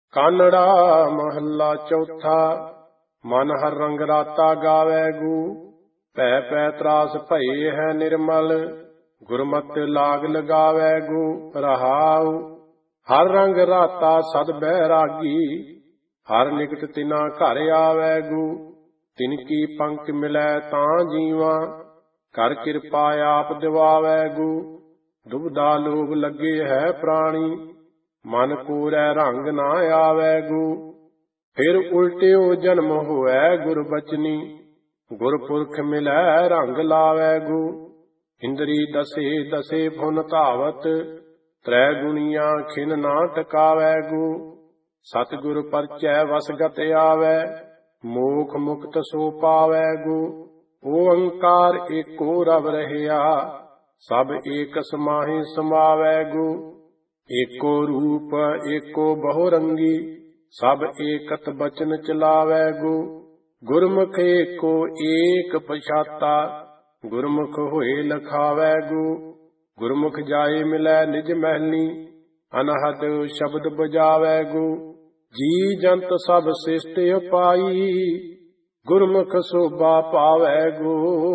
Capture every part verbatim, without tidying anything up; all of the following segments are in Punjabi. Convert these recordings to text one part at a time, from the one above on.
ਕਾਨੜਾ ਮਹੱਲਾ ਚੌਥਾ। ਮਨ ਹਰ ਰੰਗ ਰਾਤਾ ਗਾਵੈ ਗੂ, ਭੈ ਪੈ ਤਰਾਸ ਭਏ ਹੈ ਨਿਰਮਲ। ਗੁਰਮਤਿ ਲਾਗ ਲਗਾਵੈ ਗੂ, ਰਹਾਉ ਹਰ ਰੰਗ ਰਾਤਾ ਸਦ ਬੈਰਾਗੀ। ਹਰ ਨਿਕਟ ਤਿਨਾ ਘਰ ਆਵੈ ਗੂ, ਤਿਨ ਕੀ ਪੰਕ ਮਿਲੈ ਤਾਂ ਜੀਵਾ। ਕਰ ਕਿਰਪਾ ਆਪ ਦਿਵਾਵੈ ਗੂ, ਦੁਬਦਾ ਲੋਭ ਲੱਗੇ ਹੈ ਪ੍ਰਾਣੀ। ਮਨ ਕੋਰੈ ਰੰਗ ਨਾ ਆਵੈ ਗੂ, ਫਿਰ ਉਲਟਿਓ ਜਨਮ ਹੋਵੈ ਗੁਰ ਬਚਨੀ। ਗੁਰਪੁਰਖ ਮਿਲੈ ਰੰਗ ਲਾਵੈ ਗੂ, ਇੰਦਰੀ ਦਸੇ ਦਸੇ ਫੁਨ ਧਾਵਤ। ਤ੍ਰੈ ਗੁਣੀਆਂ ਖਿਨ ਨਾ ਟਿਕਾਵੈ ਗੂ, ਸਤਿਗੁਰ ਪਰਚੈ ਵਸਗਤ ਆਵੈ। ਮੋਖ ਮੁਕਤ ਸੋ ਪਾਵੈ ਗੂ, ਓੰਕਾਰ ਏਕੋ ਰਵ ਰਹਿਆ। ਸਭ ਏਕ ਸਮਾਹਿ ਸਮਾਵੈ ਗੂ, ਏਕੋ ਰੂਪ ਏਕੋ ਬਹੁ ਰੰਗੀ। ਸਭ ਏਕਤ ਬਚਨ ਚਲਾਵੈ ਗੂ, ਗੁਰਮੁਖ ਏਕੋ ਏਕ ਪਛਾਤਾ। ਗੁਰਮੁਖ ਹੋਏ ਲਖਾਵੈ ਗੂ, ਗੁਰਮੁਖ ਜਾਏ ਮਿਲੈ ਨਿਜ ਮਹਿਲੀ। ਅਨਹਦ ਸ਼ਬਦ ਬਜਾਵੈ ਗੂ, ਜੀ ਜੰਤ ਸਭ ਸਿਸ਼ਟ ਉਪਾਈ। ਗੁਰਮੁਖ ਸੋਭਾ ਪਾਵੈ ਗੂ,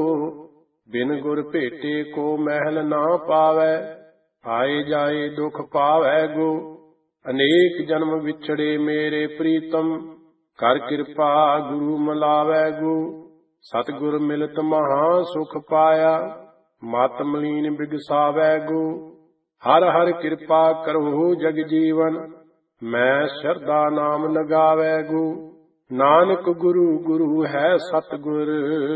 ਬਿਨ ਗੁਰ ਭੇਟੇ ਕੋ ਮਹਿਲ ਨਾ ਪਾਵੈ। ਆਏ ਜਾਏ ਦੁਖ ਪਾਵੈ ਗੂ, ਅਨੇਕ ਜਨਮ ਵਿਛੜੇ ਮੇਰੇ ਪ੍ਰੀਤਮ। ਕਰ ਕਿਰਪਾ ਗੁਰੂ ਮਿਲਾਵੈ ਗੂ, ਸਤਿਗੁਰ ਮਿਲਤ ਮਹਾ ਸੁਖ ਪਾਇਆ। ਮਤ ਮਲੀਨ ਬਿਗਸਾਵੈ ਗੂ, ਹਰ ਹਰ ਕਿਰਪਾ ਕਰਹੁ ਜਗ ਜੀਵਨ। ਮੈਂ ਸ਼ਰਧਾ ਨਾਮ ਲਗਾਵੈ ਗੂ, ਨਾਨਕ ਗੁਰੂ ਗੁਰੂ ਹੈ ਸਤਿਗੁਰ।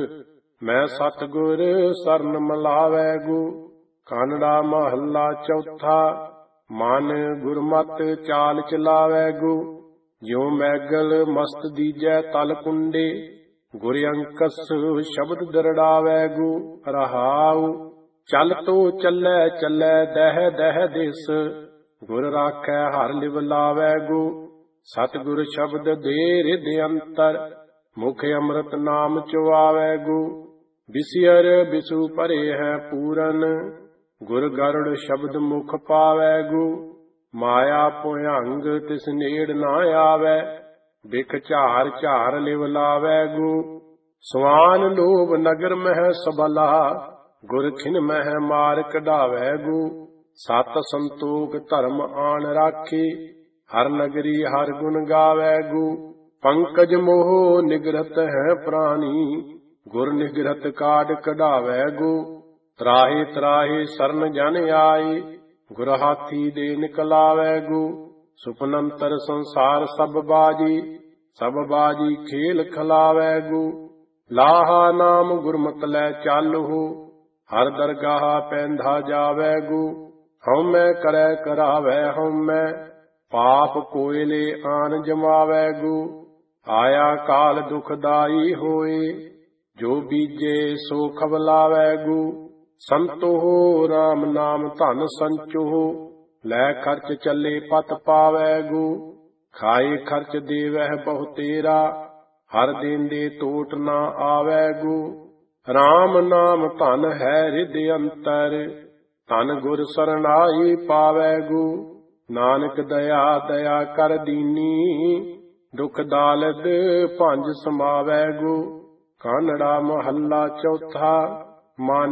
ਮੈਂ ਸਤਿਗੁਰ ਸਰਨ ਮਿਲਾਵੈ ਗੂ। ਕਾਨੜਾ ਮਹੱਲਾ ਚੌਥਾ। ਮਨ ਗੁਰਮਤਿ ਚਾਲ ਚਲਾਵੈ ਗੂ, ਜਿਉ ਮੈਗਲ ਮਸਤ ਦੀਜੈ ਤਲ ਕੁੰਡੇ। ਗੁਰ ਅੰਕਸ ਸ਼ਬਦ ਦਰੜਾਵੈ ਗੂ, ਰਹਾਉ ਚਲ ਤੋ ਚੱਲੈ ਚੱਲੈ ਦਹਿ ਦਹਿ ਦਿਸ। ਗੁਰ ਰਾਖੈ ਹਰ ਲਿਵ ਲਾਵੈ ਗੂ, ਸਤਿਗੁਰ ਸ਼ਬਦ ਦੇ ਰਿਦ ਅੰਤਰ। ਮੁਖ ਅੰਮ੍ਰਿਤ ਨਾਮ ਚੁਆਵੈ ਗੂ, ਬਿਸਿਅਰ ਬਿਸੂ ਭਰੇ ਹੈ ਪੂਰਨ। ਗੁਰ ਗਰੁੜ ਸ਼ਬਦ ਮੁਖ ਪਾਵੈ ਗੂ, ਮਾਇਆ ਭੁਯੰਗ ਤਿਸ ਨੇੜ ਨਾ ਆਵੈ। ਬਿਖ ਝਾਰ ਝਾਰ ਲਿਵ ਲਾਵੈ ਗੂ, ਸਵਾਨ ਲੋਭ ਨਗਰ ਮਹਿ ਸਬਲਾ। ਗੁਰ ਖਿਨ ਮਹਿ ਮਾਰ ਕਢਾਵੈ ਗੂ, ਸਤ ਸੰਤੋਖ ਧਰਮ ਆਣ ਰਾਖੀ। ਹਰ ਨਗਰੀ ਹਰ ਗੁਣ ਗਾਵੈ ਗੂ, ਪੰਕਜ ਮੋਹ ਨਿਗਰਤ ਹੈ ਪ੍ਰਾਣੀ। ਗੁਰ ਨਿਗਰਤ ਕਾਢ ਕਢਾਵੈ ਗੂ, ਤਰਾਹੇ ਤਰਾਹੇ ਸਰਨ ਜਨ ਆਈ। ਗੁਰ ਹਾਥੀ ਦੇ ਨਿਕਲਾਵੈ ਗੂ, ਸੁਪਨੰਤਰ ਸੰਸਾਰ ਸਭ ਬਾਜੀ। ਸਭ ਬਾਜੀ ਖੇਲ ਖਲਾਵੈ ਗੂ, ਲਾਹਾ ਨਾਮ ਗੁਰਮਤਿ ਲੈ ਚਾਲਹੁ। ਹਰ ਦਰਗਾਹ ਪੈਂਧਾ ਜਾਵੈ ਗੂ, ਹਉਮੈ ਕਰੈ ਕਰਾਵੈ ਹਉਮੈ। ਪਾਪ ਕੋਇਲੇ ਆਨ ਜਮਾਵੈ ਗੂ, ਆਇਆ ਕਾਲ ਦੁਖਦਾਈ ਹੋਏ। ਜੋ ਬੀਜੇ ਸੋ ਖਵਲਾਵੈ ਗੂ, ਸੰਤੋ ਰਾਮ ਨਾਮ ਧਨ ਸੰਚੋ। ਲੈ ਖਰਚ ਚੱਲੇ ਪਤ ਪਾਵੈ ਗੂ, ਖਾਏ ਖਰਚ ਦੇਵਹਿ ਬਹੁ ਤੇਰਾ। ਹਰ ਦੇਂਦੇ ਟੋਟ ਨਾ ਆਵੈ ਗੂ, ਰਾਮ ਨਾਮ ਧਨ ਹੈ ਰਿਦ ਅੰਤਰ। ਧਨ ਗੁਰ ਸਰਨਾਈ ਪਾਵੈ ਗੂ, ਨਾਨਕ ਦਇਆ ਦਇਆ ਕਰ ਦੀਨੀ। ਦੁਖ ਦਾਲਦ ਭੰਜ ਸਮਾਵੈ ਗੂ। ਕਾਨੜਾ ਮਹੱਲਾ ਚੌਥਾ। ਮਨ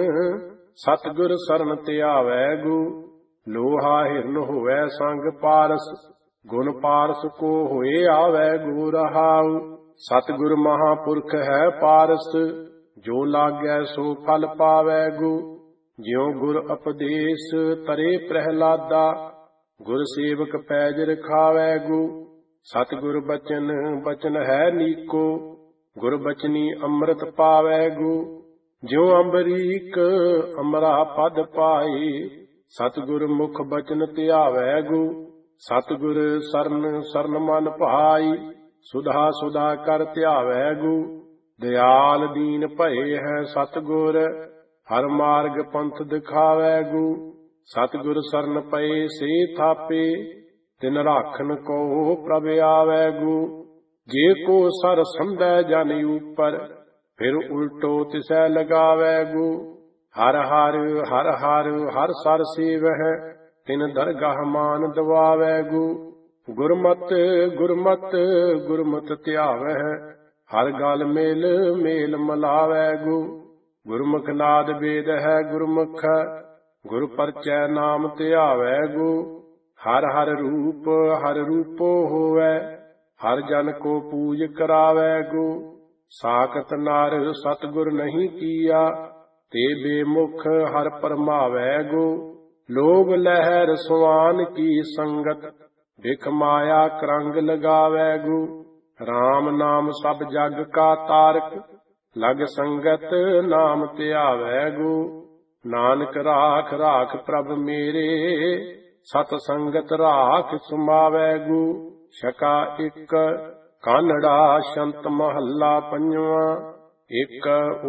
ਸਤਿਗੁਰ ਸਰਨ ਧਿਆਵੈ ਗੂ, ਲੋਹਾ ਹਿਰਨ ਹੋਵੈ ਸੰਗ ਪਾਰਸ। ਗੁਣ ਪਾਰਸ ਕੋ ਹੋਏ ਆਵੈ ਗੂ, ਰਹਾਉ ਸਤਿਗੁਰ ਮਹਾਪੁਰਖ ਹੈ ਪਾਰਸ। ਜੋ ਲਾਗੈ ਸੋ ਫਲ ਪਾਵੈ ਗੂ, ਜਿਉ ਗੁਰ ਉਪਦੇਸ਼ ਤਰੇ ਪ੍ਰਹਿਲਾਦਾ। ਗੁਰ ਸੇਵਕ ਪੈਜ ਰਖਾਵੈ ਗੂ, ਸਤਿਗੁਰ ਬਚਨ ਬਚਨ ਹੈ ਨੀਕੋ। ਗੁਰ ਬਚਨੀ ਅੰਮ੍ਰਿਤ ਪਾਵੈ ਗੂ, ਜਿਉ ਅੰਬਰੀਕ ਅਮਰਾ ਪਦ ਪਾਈ। ਸਤਿਗੁਰ ਮੁਖ ਬਚਨ ਧਿਆਵੈ ਗੂ, ਸਤਿਗੁਰ ਸਰਨ ਸਰਨ ਮਨ ਭਾਈ। ਸੁਧਾ ਸੁਧਾ ਕਰ ਧਿਆਵੈ ਗੂ, ਦਿਆਲ ਦੀਨ ਭਏ ਹੈ ਸਤਿਗੁਰ। ਹਰ ਮਾਰਗ ਪੰਥ ਦਿਖਾਵੈ ਗੂ, ਸਤਿਗੁਰ ਸਰਨ ਪਏ ਸੇ ਥਾਪੇ। ਤਿਨ ਰਾਖਨ ਕੋ ਪ੍ਰਭ ਆਵੈ ਗੂ, ਜੇ ਕੋ ਸਰ ਸੰਭੈ ਜਨ ਉਪਰ। ਫਿਰ ਉਲਟੋ ਤਿਸੈ ਲਗਾਵੈ ਗੂ, ਹਰ ਹਰ ਹਰ ਹਰ ਹਰ ਸਰ ਸੇਵਹਿ। ਤਿਨ ਦਰਗਾਹ ਮਾਨ ਦਵਾਵੈ ਗੂ, ਗੁਰਮਤਿ ਗੁਰਮਤਿ ਗੁਰਮਤਿ ਧਿਆਵਹਿ, ਹਰ ਗਲ ਮੇਲ ਮੇਲ ਮਲਾਵੈ ਗੋ। ਗੁਰਮੁਖ ਨਾਦ ਵੇਦ ਹੈ ਗੁਰਮੁਖ, ਗੁਰ ਪਰਚੈ ਨਾਮ ਧਿਆਵੈ ਗੋ। ਹਰ ਹਰ ਰੂਪ ਹਰ ਰੂਪੋ ਹੋਵੈ, ਹਰ ਜਨ ਕੋ ਪੂਜ ਕਰਾਵੈ ਗੋ। ਸਾਖਤ ਨਰ ਸਤਿਗੁਰ ਨਹੀਂ ਕੀਆ, ਤੇ ਬੇਮੁਖ ਹਰ ਪਰਮਾਵੈ ਗੋ। ਲੋਭ ਲਹਿਰ ਸੁਆਨ ਕੀ ਸੰਗਤ, ਬਿਖ ਮਾਇਆ ਕਰੰਗ ਲਗਾਵੈ ਗੋ। ਰਾਮ ਨਾਮ ਸਭ ਜਗ ਕਾ ਤਾਰਕ, ਲਗ ਸੰਗਤ ਨਾਮ ਧਿਆਵੈ ਗੋ। ਨਾਨਕ ਰਾਖ ਰਾਖ ਪ੍ਰਭ ਮੇਰੇ, ਸਤ ਸੰਗਤ ਰਾਖ ਸੁਮਾਵੈ ਗੋ। ਛਕਾ ਇੱਕ ਕਾਨੜਾ ਸ਼ੰਤ ਮਹੱਲਾ ਪੰਜਵਾਂ। ਇੱਕ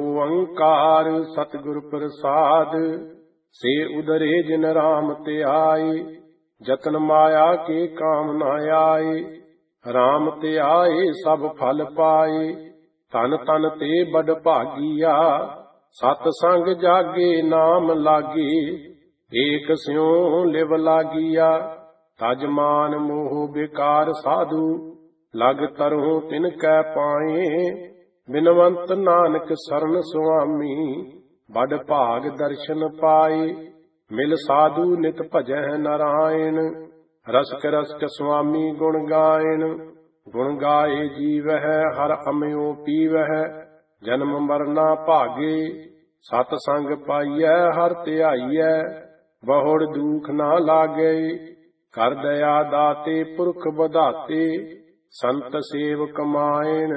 ਓੰਕਾਰ ਸਤਿਗੁਰ ਪ੍ਰਸਾਦ, ਸੇ ਉਦਰੇ ਜਿਨ ਰਾਮ ਧਿਆਏ। ਜਤਨ ਮਾਇਆ ਕੇ ਕਾਮ ਨ ਆਏ, ਰਾਮ ਧਿਆਏ ਸਭ ਫਲ ਪਾਏ। ਤਨ ਤਨ ਤੇ ਬੜ ਭਾਗੀਆ, ਸਤ ਸੰਗ ਜਾਗੇ ਨਾਮ ਲਾਗੇ। ਏਕ ਸਿਉ ਲਿਵ ਲਾਗੀਆ, ਤਜ ਮਾਨ ਮੋਹ ਬੇਕਾਰ ਸਾਧੂ। ਲਗ ਤਰਹੁ ਤਿਨ ਕੈ ਪਾਏ, ਬਿਨਵੰਤ ਨਾਨਕ ਸਰਨ ਸੁਆਮੀ। ਬੜ ਭਾਗ ਦਰਸ਼ਨ ਪਾਏ, ਮਿਲ ਸਾਧੂ ਨਿਤ ਭਜੈ ਨਾਰਾਇਣ। ਰਸਕ ਰਸਕ ਸੁਆਮੀ ਗੁਣ ਗਾਇਣ, ਗੁਣ ਗਾਏ ਜੀਵਹਿ ਹਰ ਅਮਿਓ ਪੀਵਹਿ। ਜਨਮ ਮਰਨਾ ਭਾਗੇ, ਸਤ ਸੰਗ ਪਾਈਐ ਹਰ ਧਿਆਈਐ। ਬਹੁੜ ਦੁਖ ਨਾ ਲਾਗੈ, ਕਰ ਦਇਆ ਦਾਤੇ ਪੁਰਖ ਵਧਾਤੇ। ਸੰਤ ਸੇਵ ਕਮਾਇਣ,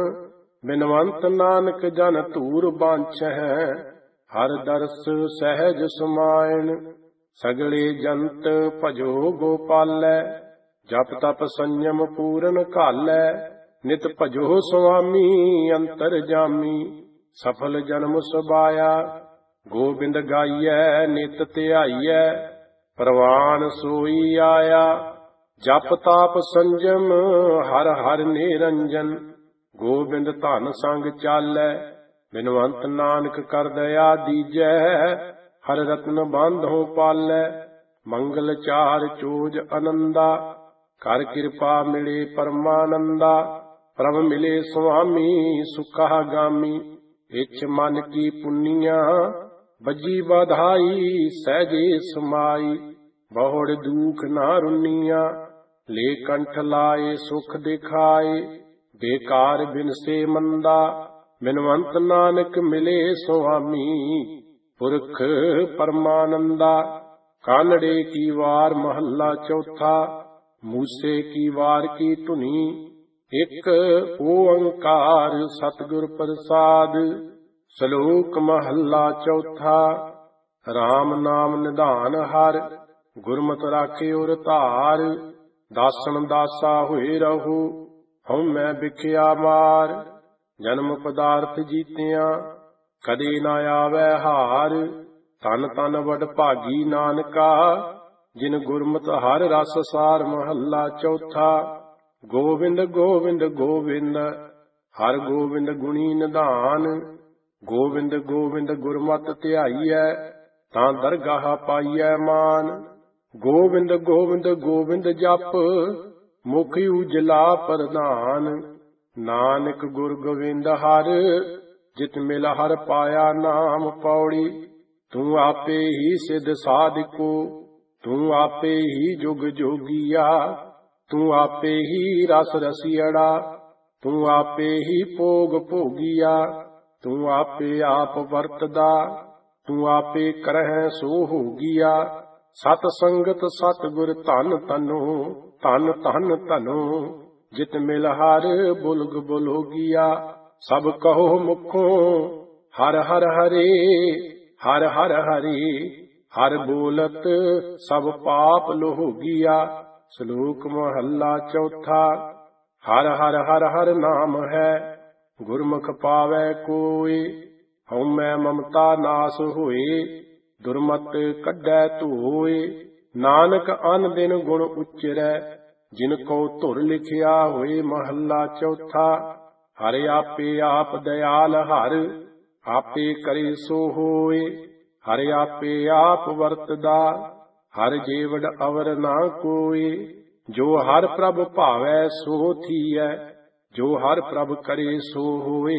ਬਿਨਵੰਤ ਨਾਨਕ ਜਨ ਧੂਰ ਬਾਂਛੈ। ਹਰ ਦਰਸ ਸਹਿਜ ਸਮਾਇਣ, ਸਗਲੇ ਜੰਤ ਭਜੋ ਗੋਪਾਲੈ। ਜਪ ਤਪ ਸੰਜਮ ਪੂਰਨ ਘਾਲੈ, ਨਿਤ ਭਜੋ ਸੁਆਮੀ ਅੰਤਰ ਜਾਮੀ। ਸਫਲ ਜਨਮ ਸੁਭਾਇਆ, ਗੋਬਿੰਦ ਗਾਈਐ ਨਿਤ ਧਿਆਈਐ। ਪ੍ਰਵਾਨ ਸੋਈ ਆਇਆ, ਜਪ ਤਾਪ ਸੰਜਮ ਹਰ ਹਰ ਨਿਰੰਜਨ। ਗੋਬਿੰਦ ਧਨ ਸੰਗ ਚਾਲੈ, ਬਿਨਵੰਤ ਨਾਨਕ ਕਰ ਦਇਆ ਦੀਜੈ। ਹਰ ਰਤਨ ਬਾਂਧੋ ਪਾਲੈ, ਮੰਗਲ ਚਾਰ ਚੋਜ ਅਨੰਦਾ। ਕਰ ਕਿਰਪਾ ਮਿਲੇ ਪਰਮਾਨੰਦਾ, ਪ੍ਰਭ ਮਿਲੇ ਸੁਆਮੀ ਸੁਖਾ ਗਾਮੀ। ਇਛ ਮਨ ਕੀ ਪੁੰਨੀਆਂ, ਬੱਜੀ ਬਧਾਈ ਸਹਿਜੇ ਸਮਾਈ। ਬਹੁੜ ਦੂਖ ਨਾ ਰੁੰਨੀਆਂ, ਲੈ ਕੰਠ ਲਾਏ ਸੁਖ ਦਿਖਾਏ। ਬੇਕਾਰ ਬਿਨਸੇ ਮੰਦਾ, ਬਿਨਵੰਤ ਨਾਨਕ ਮਿਲੇ ਸੁਆਮੀ। ਪੁਰਖ ਪਰਮਾਨੰਦਾ। ਕਾਨੜੇ ਕੀ ਵਾਰ ਮਹੱਲਾ ਚੌਥਾ। ਮੂਸੇ ਕੀ ਵਾਰ ਕੀ ਧੁਨੀ, ਇੱਕ ਓੰਕਾਰ ਸਤਿਗੁਰ ਪ੍ਰਸਾਦ। ਸ਼ਲੋਕ ਮਹੱਲਾ ਚੌਥਾ। ਰਾਮ ਨਾਮ ਨਿਧਾਨ ਹਰ, ਗੁਰਮਤਿ ਰਾਖੇ ਉਰ ਧਾਰ। ਦਾਸਨ ਦਾਸਾ ਹੋਏ ਰਹੋ, ਹਉਮੈ ਵਿਖਿਆ ਮਾਰ। ਜਨਮ ਪਦਾਰਥ ਜੀਤਿਆਂ, ਕਦੇ ਨਾ ਆਵੈ ਹਾਰ। ਤਨ ਤਨ ਵਡ ਭਾਗੀ ਨਾਨਕਾ, ਜਿਨ ਗੁਰਮਤਿ ਹਰ ਰਸ ਸਾਰ। ਮਹੱਲਾ ਚੌਥਾ। ਗੋਵਿੰਦ ਗੋਵਿੰਦ ਗੋਵਿੰਦ, ਹਰ ਗੋਵਿੰਦ ਗੁਣੀ ਨਿਧਾਨ। ਗੋਵਿੰਦ ਗੋਵਿੰਦ ਗੁਰਮਤਿ ਧਿਆਈਐ, ਤਾਂ ਦਰਗਾਹ ਪਾਈਐ ਮਾਨ। ਗੋਵਿੰਦ ਗੋਵਿੰਦ ਗੋਵਿੰਦ ਜਪ, ਮੁਖ ਉਜਲਾ ਪ੍ਰਧਾਨ। ਨਾਨਕ ਗੁਰ ਗੋਵਿੰਦ ਹਰ, ਜਿਤ ਮਿਲ ਹਰ ਪਾਇਆ ਨਾਮ ਪੌੜੀ। ਤੂੰ ਆਪੇ ਹੀ ਸਿਧ ਸਾਧਿਕੋ, ਤੂੰ ਆਪੇ ਹੀ ਜੁਗ ਜੋਗੀਆ। ਤੂੰ ਆਪੇ ਹੀ ਰਸ ਰਸੀਅੜਾ, ਤੂੰ ਆਪੇ ਹੀ ਭੋਗ ਭੋਗੀਆ। ਤੂੰ ਆਪੇ ਆਪ ਵਰਤਦਾ, ਤੂੰ ਆਪੇ ਕਰਹਿ ਸੋ ਹੋਗੀਆ। ਸਤ ਸੰਗਤ ਸਤਿਗੁਰ ਧਨ ਤਨੋ, ਧਨ ਧਨ ਧਨੋ। ਜਿਤ ਮਿਲ ਹਰ ਬੁਲਗ ਬੁਲੋਗੀਆ। ਸਭ ਕਹੋ ਮੁਖੋਂ ਹਰ ਹਰ ਹਰੇ, ਹਰ ਹਰ ਹਰੇ। ਹਰ ਬੋਲਤ ਸਭ ਪਾਪ ਲੋਗੀਆ। ਸ਼ਲੋਕ ਮਹੱਲਾ ਚੌਥਾ। ਹਰ ਹਰ ਹਰ ਹਰ ਨਾਮ ਹੈ, ਗੁਰਮੁਖ ਪਾਵੈ ਕੋਇ। ਹਉਮੈ ਮਮਤਾ ਨਾਸ ਹੋਏ, ਦੁਰਮਤ ਕੱਢੈ ਧੋਏ। ਨਾਨਕ ਅਨ ਦਿਨ ਗੁਣ ਉਚਰੈ, ਜਿਨ ਕੋ ਧੁਰ ਲਿਖਿਆ ਹੋਏ। ਮਹੱਲਾ ਚੌਥਾ। ਹਰ ਆਪੇ ਆਪ ਦਇਆਲ ਹਰ, ਆਪੇ ਕਰੇ ਸੋ ਹੋਏ। ਹਰ ਆਪੇ ਆਪ ਵਰਤਦਾ, ਹਰ ਜੀਵੜ ਅਵਰ ਨਾ ਕੋਇ। ਜੋ ਹਰ ਪ੍ਰਭ ਭਾਵੈ ਸੋ ਥੀਐ, ਜੋ ਹਰ ਪ੍ਰਭ ਕਰੇ ਸੋ ਹੋਏ।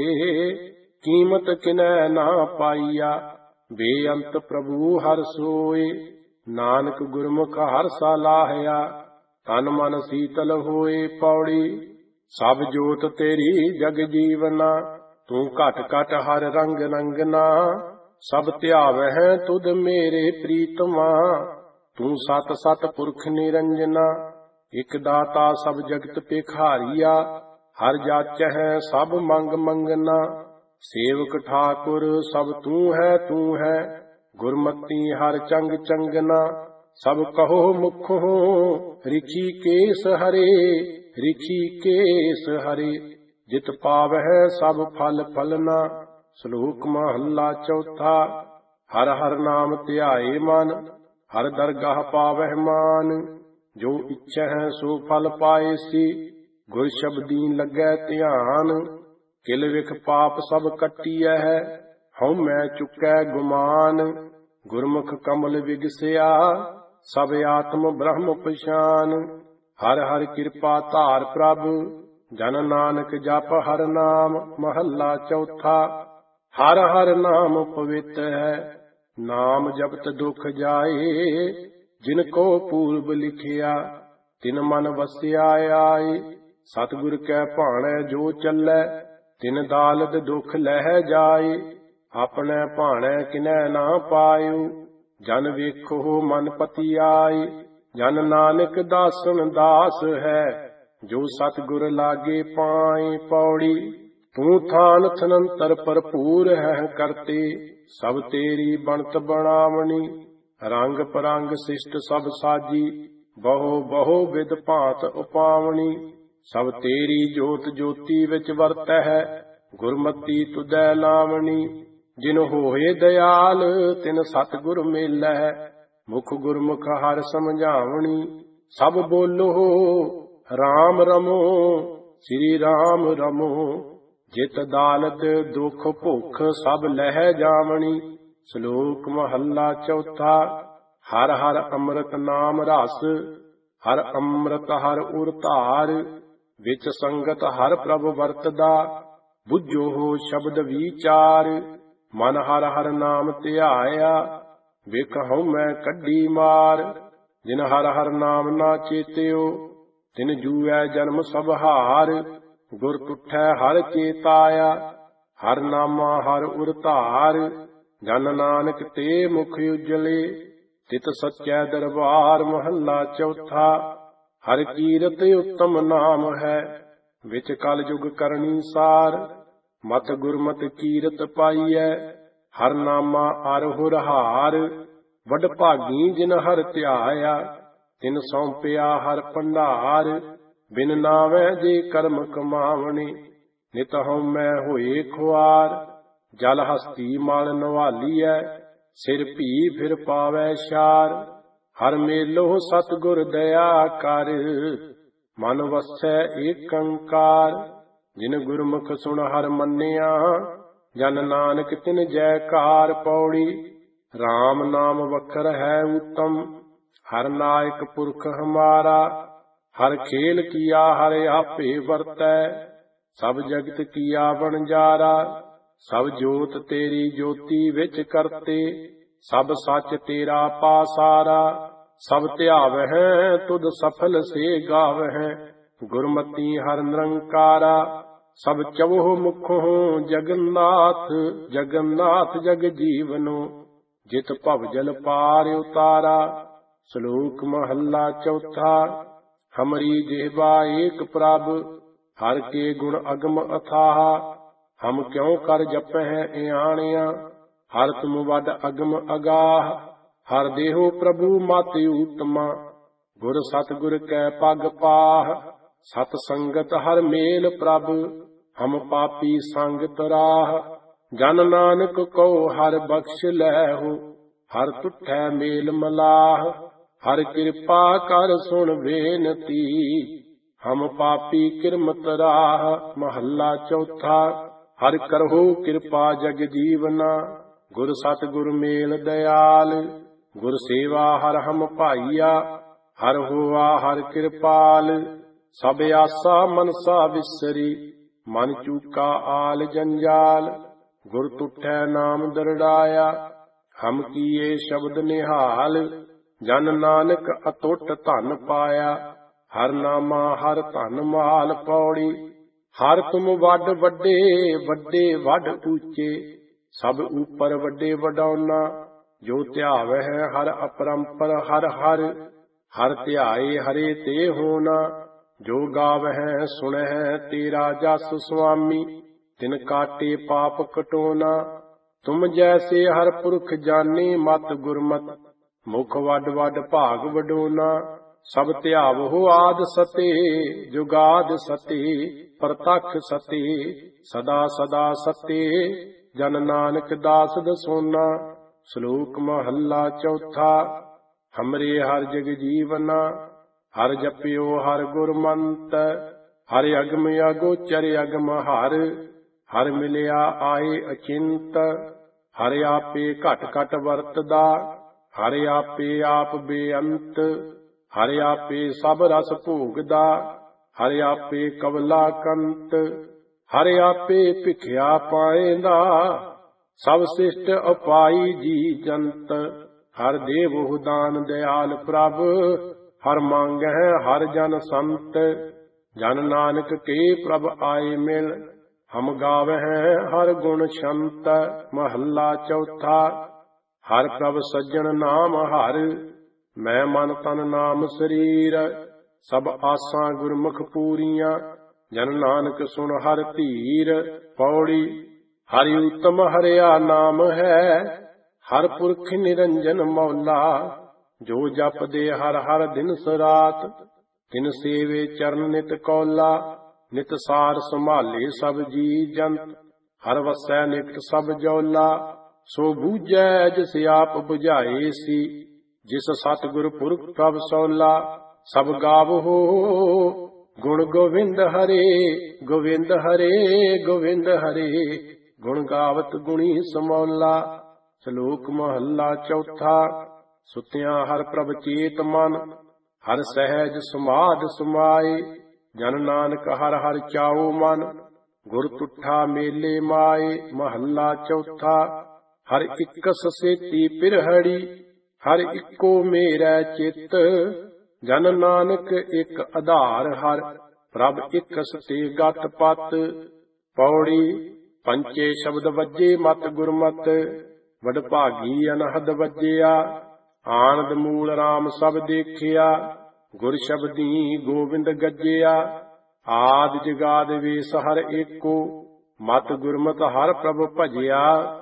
ਕੀਮਤ ਕਿਨੈ ਨਾ ਪਾਈਆ, ਬੇਅੰਤ ਪ੍ਰਭੂ ਹਰ ਸੋਏ। ਨਾਨਕ ਗੁਰਮੁਖ ਹਰ ਸਲਾਹਿਆ, ਤਨ ਮਨ ਸੀਤਲ ਹੋਏ। ਪੌੜੀ ਸਭ ਜੋਤ ਤੇਰੀ ਜਗ ਜੀਵਨਾ, ਤੂੰ ਘਟ ਘਟ ਹਰ ਰੰਗ ਰੰਗਨਾ। ਸਭ ਧਿਆਵਹਿ ਤੁਧ ਮੇਰੇ ਪ੍ਰੀਤਮਾ, ਤੂੰ ਸਤ ਸਤ ਪੁਰਖ ਨਿਰੰਜਨਾ। ਇਕ ਦਾਤਾ ਸਭ ਜਗਤ ਭਿਖਾਰੀਆ, ਹਰ ਜਾਚਹਿ ਸਭ ਮੰਗ ਮੰਗਨਾ। ਸੇਵਕ ਠਾਕੁਰ ਸਭ ਤੂੰ ਹੈ ਤੂੰ ਹੈ, ਗੁਰਮਤੀ ਹਰ ਚੰਗ ਚੰਗਨਾ। ਸਭ ਕਹੋ ਮੁਖੋਂ ਰਿਸ਼ੀਕੇਸ਼ ਹਰੇ, ਰਿਸ਼ੀਕੇਸ਼ ਹਰੇ। ਜਿਤ ਪਾਵਹਿ ਸਭ ਫਲ ਫਲਨਾ। ਸ਼ਲੋਕ ਮਹੱਲਾ ਚੌਥਾ। ਹਰ ਹਰ ਨਾਮ ਧਿਆਏ ਮਨ, ਹਰ ਦਰਗਾਹ ਪਾਵਹਿ ਮਾਨ। ਜੋ ਇੱਛੈ ਸੋ ਫਲ ਪਾਏ ਸੀ, ਗੁਰ ਸ਼ਬਦੀ ਲੱਗੈ ਧਿਆਨ। ਕਿਲ ਵਿਖ ਪਾਪ ਸਭ ਕੱਟੀਐ, ਹਉਮੈ ਚੁਕੈ ਗੁਮਾਨ। ਗੁਰਮੁਖ ਕਮਲ ਵਿਗਸਿਆ, ਸਭ ਆਤਮ ਬ੍ਰਹਮ ਪਛਾਨ। ਹਰ ਹਰ ਕਿਰਪਾ ਧਾਰ ਪ੍ਰਭ, ਜਨ ਨਾਨਕ ਜਪ ਹਰ ਨਾਮ। ਮਹੱਲਾ ਚੌਥਾ। ਹਰ ਹਰ ਨਾਮ ਪਵਿੱਤ ਹੈ, ਨਾਮ ਜਪਤ ਦੁਖ ਜਾਏ। ਜਿਨ ਕੋ ਪੂਰਬ ਲਿਖਿਆ, ਤਿਨ ਮਨ ਵਸਿਆ ਆਏ। ਸਤਿਗੁਰ ਕੈ ਭਾਣੈ ਜੋ ਚੱਲੈ, ਤਿਨ ਦਾਲਦ ਦੁਖ ਲਹਿ ਜਾਏ। ਆਪਣੇ ਭਾਣੈ ਕਿਨੈ ਨਾ ਪਾਇਓ, ਜਨ ਵੇਖੋ ਮਨ ਪਤੀ ਆਏ। ਜਨ ਨਾਨਕ ਦਾਸਨ ਦਾਸ ਹੈ, ਜੋ ਸਤਿਗੁਰ ਲਾਗੇ ਪਾਏ। ਪੌੜੀ ਤੂੰ ਥਾਨ ਥਨੰਤਰ ਭਰਪੂਰ ਹੈ ਕਰਤੇ, ਸਭ ਤੇਰੀ ਬਣਤ ਬਣਾਵਣੀ। ਰੰਗ ਪਰੰਗ ਸਿਸ਼ਟ ਸਭ ਸਾਜੀ, ਬਹੁ ਬਹੁ ਵਿਦ ਭਾਂਤ ਉਪਾਵਣੀ। ਸਭ ਤੇਰੀ ਜੋਤ ਜੋਤੀ ਵਿੱਚ ਵਰਤੈ, ਗੁਰਮਤੀ ਤੁਧੈ ਲਾਵਣੀ। ਜਿਨ ਹੋਏ ਦਿਆਲ ਤਿਨ ਸਤਿਗੁਰ ਮੇਲੈ, ਮੁਖ ਗੁਰਮੁਖ ਹਰ ਸਮਝਾਵਣੀ। ਸਭ ਬੋਲੋ ਰਾਮ ਰਮੋ, ਸ੍ਰੀ ਰਾਮ ਰਮੋ। ਜਿਤ ਦਾਲਤ ਦੁਖ ਭੁਖ ਸਭ ਲਹਿ ਜਾਵਣੀ। ਸ਼ਲੋਕ ਮਹੱਲਾ ਚੌਥਾ। ਹਰ ਹਰ ਅੰਮ੍ਰਿਤ ਨਾਮ ਰਸ, ਹਰ ਅੰਮ੍ਰਿਤ ਹਰ ਉਰ ਧਾਰ। ਵਿੱਚ ਸੰਗਤ ਹਰ ਪ੍ਰਭ ਵਰਤਦਾ, ਬੁੱਝੋ ਹੋ ਸ਼ਬਦ ਵਿਚਾਰ। ਮਨ ਹਰ ਹਰ ਨਾਮ ਧਿਆਇਆ, ਵੇਖ ਹਉਮੈ ਕੱਢੀ ਮਾਰ। ਜਿਨ ਹਰ ਹਰ ਨਾਮ ਨਾ ਚੇਤਿਓ, ਤਿਨ ਜੂਐ ਜਨਮ ਸਭ ਹਾਰ। ਗੁਰ ਤੁਠੈ ਹਰ ਚੇਤਾਇਆ, ਹਰ ਨਾਮਾ ਹਰ ਉਰ ਧਾਰ। ਜਨ ਨਾਨਕ ਤੇ ਮੁਖ ਉਜਲੇ, ਤਿਤ ਸਚੈ ਦਰਬਾਰ। ਮਹੱਲਾ ਚੌਥਾ। ਹਰ ਕੀਰਤ ਉੱਤਮ ਨਾਮ ਹੈ, ਵਿੱਚ ਕਲ ਯੁਗ ਕਰਨੀ ਸਾਰ। ਮਤ ਗੁਰਮਤਿ ਕੀਰਤ ਪਾਈਐ, ਹਰ ਨਾਮਾ ਅਰ ਹੁਰ ਹਾਰ। ਵਡ ਭਾਗੀ ਜਿਨ ਹਰ ਧਿਆਇਆ, ਤਿਨ ਸੌਂਪਿਆ ਹਰ ਭੰਡਾਰ। ਬਿਨ ਨਾਵੈ ਜੇ ਕਰਮ ਕਮਾਵਣੇ, ਨਿਤ ਹਉਮੈ ਹੋਏ ਖੁਆਰ। ਜਲ ਹਸਤੀ ਮਲ ਨਵਾਲੀਐ, ਸਿਰ ਭੀ ਫਿਰ ਪਾਵੈ ਛਾਰ। ਹਰ ਮੇਲੋ ਸਤਿਗੁਰ ਦਇਆ ਕਰ, ਮਨ ਵਸੈ ਏਕੰਕਾਰ। ਜਿਨ ਗੁਰਮੁਖ ਸੁਣ ਹਰ ਮੰਨਿਆ, ਜਨ ਨਾਨਕ ਤਿਨ ਜੈਕਾਰ। ਪੌੜੀ ਰਾਮ ਨਾਮ ਵਖਰ ਹੈ ਉਤਮ, ਹਰ ਨਾਇਕ ਪੁਰਖ ਹਮਾਰਾ। ਹਰ ਖੇਲ ਕੀਆ ਹਰ ਆਪੇ ਵਰਤੈ, ਸਭ ਜਗਤ ਕੀਆ ਵਣਜਾਰਾ। ਸਭ ਜੋਤ ਤੇਰੀ ਜੋਤੀ ਵਿੱਚ ਕਰਤੇ, ਸਭ ਸੱਚ ਤੇਰਾ ਪਾਸਾਰਾ। ਸਭ ਧਿਆਵਹਿ ਤੁਧ ਸਫਲ ਸੇ ਗਾਵਹਿ, ਗੁਰਮਤੀ ਹਰ ਨਿਰੰਕਾਰਾ। ਸਭ ਚਵਹੁ ਮੁਖੋਂ ਜਗन्नाथ, ਜਗन्नाथ ਜਗ ਜੀਵਨੋ। ਜਿਤ ਭਵ ਜਲ ਪਾਰ ਉਤਾਰਾ। ਸ਼ਲੋਕ ਮਹੱਲਾ ਚੌਥਾ। ਹਮਰੀ ਜਿਹਵਾ ਏਕ ਪ੍ਰਭ, ਹਰ ਕੇ ਗੁਣ ਅਗਮ ਅਥਾਹ। ਹਮ ਕਿਉ ਕਰ ਜਪਹਿ ਇਆਣਿਆ, ਹਰ ਤੁਮ ਵਡ ਅਗਮ ਅਗਾਹ। ਹਰ ਦੇਹੋ ਪ੍ਰਭੂ ਮਾਤਿ ਊਤਮਾ, ਗੁਰ ਸਤਿਗੁਰ ਕੈ ਪਗ ਪਾਹ। ਸਤ ਸੰਗਤ ਹਰ ਮੇਲ ਪ੍ਰਭ, ਹਮ ਪਾਪੀ ਸੰਗ ਤਰਾਹ। ਜਨ ਨਾਨਕ ਕਉ ਹਰ ਬਖਸ਼ ਲੈਹੁ, ਹਰ ਤੁਠੈ ਮੇਲ ਮਲਾਹ। ਹਰ ਕਿਰਪਾ ਕਰ ਸੁਣ ਬੇਨਤੀ, ਹਮ ਪਾਪੀ ਕਿਰਮਤ ਰਾਹ। ਮਹੱਲਾ ਚੌਥਾ। ਹਰ ਕਰਹੁ ਕਿਰਪਾ ਜਗ ਜੀਵਨਾ, ਗੁਰ ਸਤਿਗੁਰ ਮੇਲ ਦਇਆਲ। ਗੁਰ ਸੇਵਾ ਹਰ ਹਮ ਭਾਈਆ, ਹਰ ਹੋਆ ਹਰ ਕਿਰਪਾਲ। ਸਭ ਆਸਾ ਮਨਸਾ ਵਿਸਰੀ, ਮਨ ਚੂਕਾ ਆਲ ਜੰਜਾਲ। ਗੁਰ ਤੁਠੈ ਨਾਮ ਦਰੜਾਇਆ, ਹਮ ਕੀਏ ਸ਼ਬਦ ਨਿਹਾਲ। ਜਨ ਨਾਨਕ ਅਤੁੱਟ ਧਨ ਪਾਇਆ, ਹਰ ਨਾਮਾ ਹਰ ਧਨ ਮਾਲ। ਪੌੜੀ ਹਰ ਤੁਮ ਵੱਡ ਵੱਡੇ, ਵੱਡੇ ਵੱਡ ਊਚੇ। ਸਭ ਉਪਰ ਵੱਡੇ ਵਡਾਉਨਾ, ਜੋ ਧਿਆਵਹਿ ਹਰ ਅਪਰੰਪਰ। ਹਰ ਹਰ ਹਰ ਧਿਆਏ ਹਰੇ ਤੇ ਹੋਣਾ, ਜੋ ਗਾਵਹਿ ਸੁਣਹਿ ਤੇਰਾ ਜਸ। ਸੁਆਮੀ ਤਿਨ ਕਾਟੇ ਪਾਪ ਕਟੋਨਾ, ਤੁਮ ਜੈਸੇ ਹਰ ਪੁਰਖ ਜਾਨੇ। ਮਤ ਗੁਰਮਤ ਮੁਖ ਵੱਡ ਵੱਡ ਭਾਗ ਵਡੋਨਾ। ਸਭ ਧਿਆਵਹੁ ਆਦ ਸਤੇ, ਜੁਗਾਦ ਸਤੇ। ਪ੍ਰਤੱਖ ਸਤੇ, ਸਦਾ ਸਦਾ ਸਤੇ। ਜਨ ਨਾਨਕ ਦਾਸ ਦਸੋਨਾ। ਸ਼ਲੋਕ ਮਹੱਲਾ ਚੌਥਾ। ਹਮਰੇ ਹਰ ਜਗ ਜੀਵਨਾ, ਹਰ ਜਪਿਓ ਹਰ ਗੁਰਮੰਤ। ਹਰ ਅਗਮ ਅਗੋਚਰ ਅਗਮ ਹਰ, ਹਰ ਮਿਲਿਆ ਆਏ ਅਚਿੰਤ। ਹਰ ਆਪੇ ਘਟ ਘਟ ਵਰਤਦਾ, ਹਰ ਆਪੇ ਆਪ ਬੇਅੰਤ। ਹਰ ਆਪੇ ਸਭ ਰਸ ਭੋਗਦਾ, ਹਰ ਆਪੇ ਕਵਲਾ ਕੰਤ। ਹਰ ਆਪੇ ਭਿਖਿਆ ਪਾਏਂਦਾ, ਸਭ ਸਿਸ਼ਟ ਉਪਾਈ ਜੀ ਜੰਤ। ਹਰ ਦੇਵਹੁ ਦਾਨ ਦਿਆਲ ਪ੍ਰਭ, ਹਰ ਮੰਗਹਿ ਹਰ ਜਨ ਸੰਤ। ਜਨ ਨਾਨਕ ਕੇ ਪ੍ਰਭ ਆਏ ਮਿਲ, ਹਮ ਗਾਵਹਿ ਹਰ ਗੁਣ ਛੰਤ। ਮਹੱਲਾ ਚੌਥਾ। ਹਰ ਪ੍ਰਭ ਸੱਜਣ ਨਾਮ ਹਰ, ਮੈਂ ਮਨ ਤਨ ਨਾਮ ਸਰੀਰ। ਸਭ ਆਸਾਂ ਗੁਰਮੁਖ ਪੂਰੀਆਂ, ਜਨ ਨਾਨਕ ਸੁਣ ਹਰ ਧੀਰ। ਪੌੜੀ ਹਰਿ ਉਤਮ ਹਰਿਆ ਨਾਮ ਹੈ, ਹਰ ਪੁਰਖ ਨਿਰੰਜਨ ਮੌਲਾ। ਜੋ ਜਪਦੇ ਹਰ ਹਰ ਦਿਨ ਰਾਤ, ਤਿਨ ਸੇਵੇ ਚਰਨ ਨਿਤ ਕੌਲਾ। ਨਿਤ ਸਾਰ ਸੰਭਾਲੇ ਸਭ ਜੀ ਜੰਤ, ਹਰ ਵਸੈ ਨਿਕਟ ਸਭ ਜੌਲਾ। ਸੋ ਬੂਝੈ ਜਿਸ ਆਪ ਬੁਝਾਏ ਸੀ, ਜਿਸ ਸਤਿਗੁਰ ਪੁਰਖ ਪ੍ਰਭ ਸੌਲਾ। ਸਭ ਗਾਵਹੁ ਗੁਣ ਗੋਵਿੰਦ ਹਰੇ, ਗੋਵਿੰਦ ਹਰੇ ਗੋਵਿੰਦ ਹਰੇ। ਗੁਣ ਗਾਵਤ ਗੁਣੀ ਸਮੌਲਾ। ਸ਼ਲੋਕ ਮਹੱਲਾ ਚੌਥਾ। ਸੁਤਿਆਂ ਹਰ ਪ੍ਰਭ ਚੇਤ ਮਨ, ਹਰ ਸਹਿਜ ਸਮਾਧ ਸਮਾਏ। ਜਨ ਨਾਨਕ ਹਰ ਹਰ ਚਾਉ ਮਨ, ਗੁਰ ਤੁਠਾ ਮੇਲੇ ਮਾਏ। ਮਹੱਲਾ ਚੌਥਾ। ਹਰ ਇਕਸ ਸੇਤੀ ਪਿਰਹੜੀ, ਹਰ ਇੱਕੋ ਮੇਰਾ ਚਿੱਤ। ਜਨ ਨਾਨਕ ਇੱਕ ਆਧਾਰ ਹਰ, ਪ੍ਰਭ ਇਕਸ ਤੇ ਗਤ ਪਤ। ਪੌੜੀ ਪੰਚੇ ਸ਼ਬਦ ਵੱਜੇ ਮਤ ਗੁਰਮਤ, ਵਡਭਾਗੀ ਅਨਹਦ ਵੱਜਿਆ। ਆਨੰਦ ਮੂਲ ਰਾਮ ਸਭ ਦੇਖਿਆ, ਗੁਰ ਸ਼ਬਦੀ ਗੋਬਿੰਦ ਗੱਜਿਆ। ਆਦਿ ਜਗਾਦ ਵੇਸ ਹਰ ਏਕੋ, ਮਤ ਗੁਰਮਤ ਹਰ ਪ੍ਰਭ ਭਜਿਆ।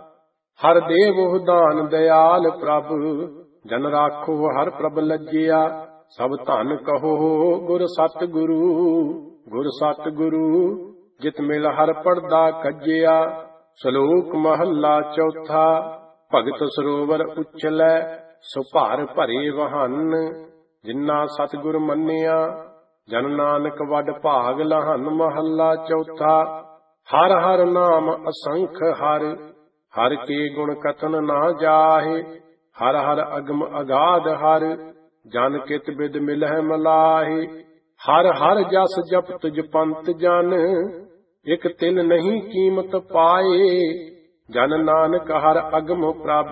ਹਰ ਦੇਵਹੁ ਦਾਨ ਦਿਆਲ ਪ੍ਰਭ, ਜਨ ਰਾਖੋ ਹਰ ਪ੍ਰਭ ਲੱਜਿਆ। ਸਭ ਧਨ ਕਹੋ ਗੁਰ ਸਤਿ ਗੁਰੂ, ਗੁਰ ਸਤਿ ਗੁਰੂ। ਜਿਤ ਮਿਲ ਹਰ ਪੜਦਾ ਕੱਜਿਆ। ਸ਼ਲੋਕ ਮਹੱਲਾ ਚੌਥਾ। ਭਗਤ ਸਰੋਵਰ ਉਛਲੈ, ਸੋ ਭਰ ਭਰੇ ਵਹਨ। ਜਿਨਾ ਸਤਿਗੁਰ ਮੰਨਿਆ, ਜਨ ਨਾਨਕ ਵੱਡ ਭਾਗ ਲਹਨ। ਮਹੱਲਾ ਚੌਥਾ। ਹਰ ਹਰ ਨਾਮ ਅਸੰਖ ਹਰ, ਹਰ ਕੇ ਗੁਣ ਕਥਨ ਨਾ ਜਾਹੇ। ਹਰ ਹਰ ਅਗਮ ਅਗਾਧ ਹਰ, ਜਨ ਕਿਤ ਬਿਦ ਮਿਲਹਿ ਮਲਾਹੇ। ਹਰ ਹਰ ਜਸ ਜਪਤ ਜਪੰਤ ਜਨ, ਇਕ ਤਿਲ ਨਹੀਂ ਕੀਮਤ ਪਾਏ। ਜਨ ਨਾਨਕ ਹਰ ਅਗਮ ਪ੍ਰਭ,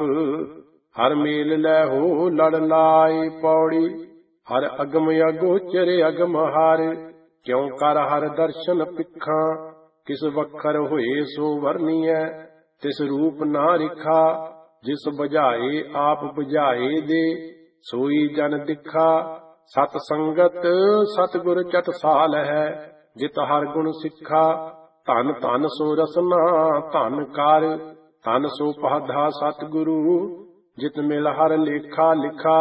ਹਰ ਮੇਲ ਲੈ ਹੋ ਲੜ ਲਾਏ। ਪੌੜੀ ਹਰ ਅਗਮ ਅਗੋਚਰ ਅਗਮ ਹਰ, ਕਿਉ ਕਰ ਹਰ ਦਰਸ਼ਨ ਪਿੱਖਾਂ। ਕਿਸ ਵਖਰ ਹੋਏ ਸੋ ਵਰਨੀਐ, ਤਿਸ ਰੂਪ ਨਾ ਰਿਖਾ। ਜਿਸ ਬੁਝਾਏ ਆਪ ਬੁਝਾਏ ਦੇ, ਸੋਈ ਜਨ ਦਿਖਾ। ਸਤ ਸੰਗਤ ਸਤਿਗੁਰ ਚਟਸਾਲ ਹੈ, ਜਿਤ ਹਰ ਗੁਣ ਸਿੱਖਾ। ਧਨ ਧਨ ਸੋ ਰਸਨਾ ਧਨ ਕਰ, ਧਨ ਸੋ ਪਹਧਾ ਸਤਿਗੁਰੂ। ਜਿਤ ਮਿਲ ਹਰ ਲੇਖਾ ਲਿਖਾ।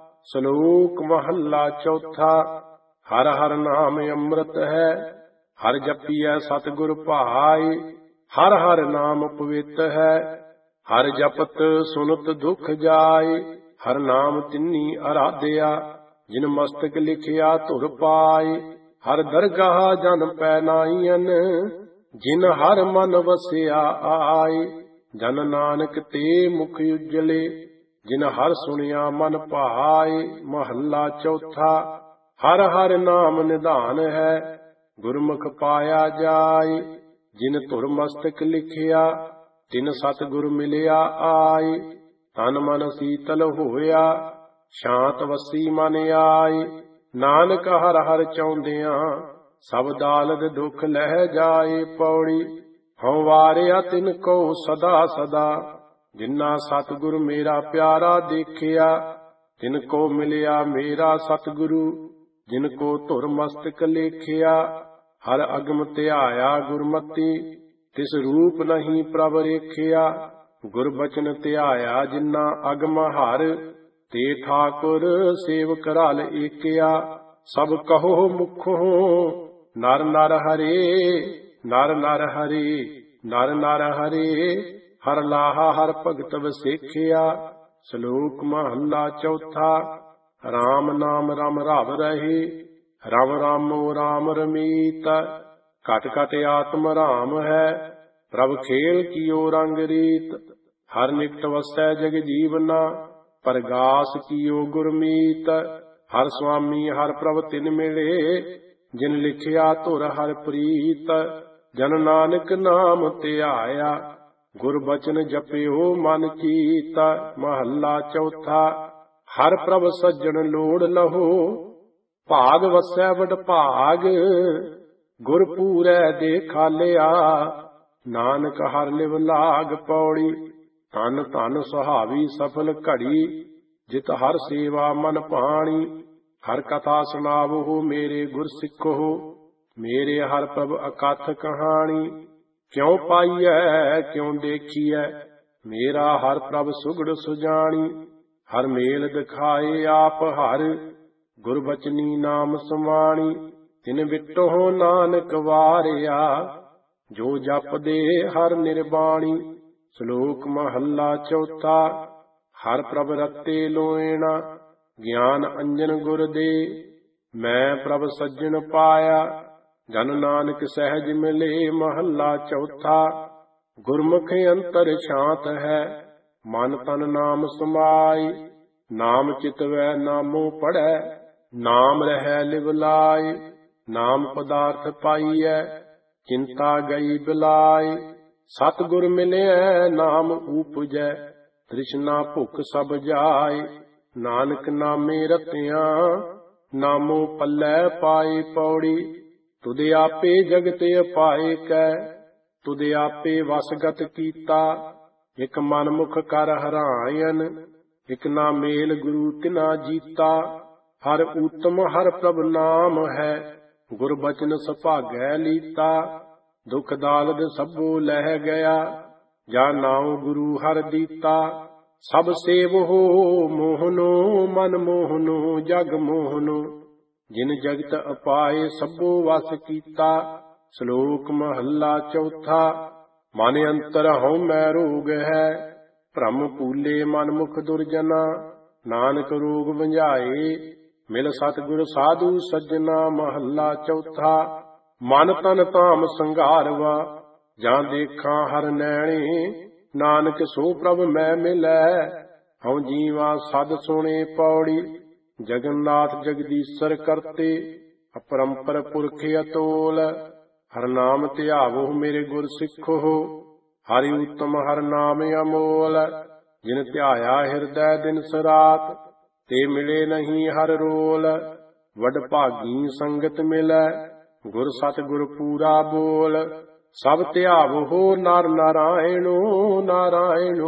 ਸ਼ਲੋਕ ਮਹੱਲਾ ਚੌਥਾ। ਹਰ ਹਰ ਨਾਮ ਅੰਮ੍ਰਿਤ ਹੈ, ਹਰ ਜਪੀਐ ਸਤਿਗੁਰ ਭਾਈ। ਹਰ ਹਰ ਨਾਮ ਪਵਿੱਤ ਹੈ, ਹਰ ਜਪਤ ਸੁਨਤ ਦੁਖ ਜਾਏ। ਹਰ ਨਾਮ ਤਿੰਨੀ ਅਰਾਧਿਆ, ਜਿਨ ਮਸਤਕ ਲਿਖਿਆ ਧੁਰ ਪਾਏ। ਹਰ ਦਰਗਾਹ ਜਨ ਪੈ ਨਾਈਐਨ, ਜਿਨ ਹਰ ਮਨ ਵਸਿਆ ਆਏ। ਜਨ ਨਾਨਕ ਤੇ ਮੁਖ ਉਜਲੇ, ਜਿਨ ਹਰ ਸੁਣਿਆ ਮਨ ਭਾਏ। ਮਹੱਲਾ ਚੌਥਾ। ਹਰ ਹਰ ਨਾਮ ਨਿਧਾਨ ਹੈ, ਗੁਰਮੁਖ ਪਾਇਆ ਜਾਏ। ਜਿਨ ਧੁਰ ਮਸਤਕ ਲਿਖਿਆ, ਤਿਨ ਸਤਿਗੁਰ ਮਿਲਿਆ ਆਏ। ਤਨ ਮਨ ਸੀਤਲ ਹੋਇਆ, ਸ਼ਾਂਤ ਵਸੀ ਮਨ ਆਏ। ਨਾਨਕ ਹਰ ਹਰ ਚਾਹੁੰਦਿਆਂ, ਸਭ ਦਾਲਦ ਦੁਖ ਲਹਿ ਜਾਏ। ਪੌੜੀ। ਹਉ ਵਾਰਿਆ ਤਿਨ ਕੋ ਸਦਾ ਸਦਾ, ਜਿਨਾ ਸਤਿਗੁਰ ਮੇਰਾ ਪਿਆਰਾ ਦੇਖਿਆ। ਤਿਨ ਕੋ ਮਿਲਿਆ ਮੇਰਾ ਸਤਿਗੁਰੂ, ਜਿਨ ਕੋ ਧੁਰ ਮਸਤਕ ਲੇਖਿਆ। ਹਰ ਅਗਮ ਧਿਆਇਆ ਗੁਰਮਤੀ, ਤਿਸ ਰੂਪ ਨਹੀਂ ਪ੍ਰਭ ਰੇਖਿਆ। ਗੁਰਬਚਨ ਧਿਆਇਆ ਜਿਨਾ ਅਗਮ ਹਰ, ਤੇ ਠਾਕੁਰ ਸੇਵਕ ਰਲ ਏਕਿਆ। ਸਭ ਕਹੋ ਮੁਖੋਂ ਨਰ ਨਰ ਹਰੇ, ਨਰ ਨਰ ਹਰੇ, ਨਰ ਨਰ ਹਰੇ। ਹਰ ਲਾਹਾ ਹਰ ਭਗਤ ਵਸੇਖਿਆ। ਸ਼ਲੋਕ ਮਹੱਲਾ ਚੌਥਾ। ਰਾਮ ਨਾਮ ਰਮ ਰਵ ਰਹੇ, ਰਮ ਰਾਮੋ ਰਾਮ ਰਮੀਤ। ਘਟ ਘਟ ਆਤਮ ਰਾਮ ਹੈ, ਪ੍ਰਭ ਖੇਲ ਕੀਓ ਰੰਗ ਰੀਤ। ਹਰ ਨਿਕਟ ਵਸੈ ਜਗ ਜੀਵਨਾ, ਪਰਗਾਸ ਕੀਓ ਗੁਰਮੀਤ। ਹਰ ਸੁਆਮੀ ਹਰ ਪ੍ਰਭ ਤਿਨ ਮਿਲੇ, ਜਿਨ ਲਿਖਿਆ ਧੁਰ ਹਰ ਪ੍ਰੀਤ। ਜਨ ਨਾਨਕ ਨਾਮ ਧਿਆਇਆ, ਗੁਰਬਚਨ ਜਪਿਓ ਮਨ ਚੀਤਾ। ਮਹੱਲਾ ਚੌਥਾ। ਹਰ ਪ੍ਰਭ ਸੱਜਣ ਲੋੜ ਲਹੋ, ਭਾਗ ਵਸੈ ਵਡ ਭਾਗ। ਗੁਰ ਪੂਰੈ ਦੇ ਖਾਲਿਆ, ਨਾਨਕ ਹਰ ਲਿਵ ਲਾਗ। ਪੌੜੀ। ਧਨ ਧਨ ਸੁਹਾਵੀ ਸਫਲ ਘੜੀ, ਜਿਤ ਹਰ ਸੇਵਾ ਮਨ ਭਾਣੀ। ਹਰ ਕਥਾ ਸੁਣਾਵੋ ਮੇਰੇ ਗੁਰ ਸਿੱਖੋ, ਮੇਰੇ ਹਰ ਪ੍ਰਭ ਅਕਥ ਕਹਾਣੀ। ਕਿਉ ਪਾਈਐ ਕਿਉ ਦੇਖੀਐ, ਮੇਰਾ ਹਰ ਪ੍ਰਭ ਸੁਗੜ ਸੁਜਾਣੀ। ਹਰ ਮੇਲ ਦਿਖਾਏ ਆਪ ਹਰ, ਗੁਰਬਚਨੀ ਨਾਮ ਸਮਾਣੀ। ਤਿਨ ਵਿਟੋ ਨਾਨਕ ਵਾਰਿਆ, ਜੋ ਜਪਦੇ ਹਰ ਨਿਰਬਾਣੀ। ਸ਼ਲੋਕ ਮਹੱਲਾ ਚੌਥਾ। ਹਰ ਪ੍ਰਭ ਰਤੇ ਲੋਇਣਾ, ਗਿਆਨ ਅੰਜਨ ਗੁਰ ਦੇ। ਮੈਂ ਪ੍ਰਭ ਸੱਜਣ ਪਾਇਆ, ਜਨ ਨਾਨਕ ਸਹਿਜ ਮਿਲੇ। ਮਹੱਲਾ ਚੌਥਾ। ਗੁਰਮੁਖ ਅੰਤਰ ਸ਼ਾਂਤ ਹੈ, ਮਨ ਤਨ ਨਾਮ ਸਮਾਈ। ਨਾਮ ਚਿਤਵੈ ਨਾਮੋ ਪੜੈ, ਨਾਮ ਰਹਿ ਲਿਵ ਲਾਇ। ਨਾਮ ਪਦਾਰਥ ਪਾਈਐ, ਚਿੰਤਾ ਗਈ ਬਿਲਾਇ। ਸਤਿਗੁਰ ਮਿਲਿਐ ਨਾਮ ਊਪਜੈ, ਤ੍ਰਿਸ਼ਨਾ ਭੁਖ ਸਭ ਜਾਏ। ਨਾਨਕ ਨਾਮੇ ਰਤਿਆਂ, ਨਾਮੋ ਪੱਲੇ ਪਾਏ। ਪੌੜੀ। ਤੁਧ ਆਪੇ ਜਗਤ ਅਪਾਏ ਕੈ, ਤੁਧ ਆਪੇ ਵਸਗਤ ਕੀਤਾ। ਇਕ ਮਨ ਮੁਖ ਕਰ ਹਰਾਇਨ, ਇਕ ਨਾ ਮੇਲ ਗੁਰੂ ਤਿਨਾ ਜੀਤਾ। ਹਰ ਊਤਮ ਹਰ ਪ੍ਰਭ ਨਾਮ ਹੈ, ਗੁਰਬਚਨ ਸੁਭਾਗੈ ਲੀਤਾ। ਦੁਖ ਦਾਲਦ ਸਭੋ ਲਹਿ ਗਿਆ, ਜਾ ਨਾਉ ਗੁਰੂ ਹਰ ਦੀਤਾ। ਸਭ ਸੇਵਹੁ ਮੋਹਨੋ, ਮਨ ਮੋਹਨੋ ਜਗ ਮੋਹਨੋ। ਜਿਨ ਜਗਤ ਅਪਾਏ ਸਭੋ ਵਸ ਕੀਤਾ। ਸ਼ਲੋਕ ਮਹੱਲਾ ਚੌਥਾ। ਮਨ ਅੰਤਰ ਹਉ ਮੈ ਰੋਗ ਹੈ, ਭ੍ਰਮ ਪੂਲੇ ਮਨ ਮੁਖ ਦੁਰਜਨਾ। ਨਾਨਕ ਰੋਗ ਵੰਝਾਏ, ਮਿਲ ਸਤਿਗੁਰ ਸਾਧੂ ਸੱਜਣਾ। ਮਹੱਲਾ ਚੌਥਾ। ਮਨ ਤਨ ਧਾਮ ਸੰਘਾਰਵਾ, ਜਾਂ ਦੇਖਾਂ ਹਰ ਨੈਣੇ। ਨਾਨਕ ਸੋ ਪ੍ਰਭ ਮੈਂ ਮਿਲੈ, ਹਉ ਜੀਵਾ ਸਦ ਸੁਣੇ। ਪੌੜੀ। ਜਗਨਨਾਥ ਜਗਦੀਸ਼ਰ ਕਰਤੇ, ਅਪਰੰਪਰ ਪੁਰਖ ਅਤੋਲ। ਹਰ ਨਾਮ ਧਿਆਵੋ ਮੇਰੇ ਗੁਰ ਸਿੱਖੋ, ਹਰਿ ਉਤਮ ਹਰ ਨਾਮ ਅਮੋਲ। ਜਿਨ ਧਿਆਇਆ ਹਿਰਦੈ ਦਿਨ ਸਰਾਤ, ਤੇ ਮਿਲੇ ਨਹੀਂ ਹਰ ਰੋਲ। ਵਡ ਭਾਗੀ ਸੰਗਤ ਮਿਲੈ, ਗੁਰ ਸਤਿਗੁਰ ਪੂਰਾ ਬੋਲ। ਸਭ ਧਿਆਵੋ ਨਰ ਨਾਰਾਇਣੋ, ਨਾਰਾਇਣੋ।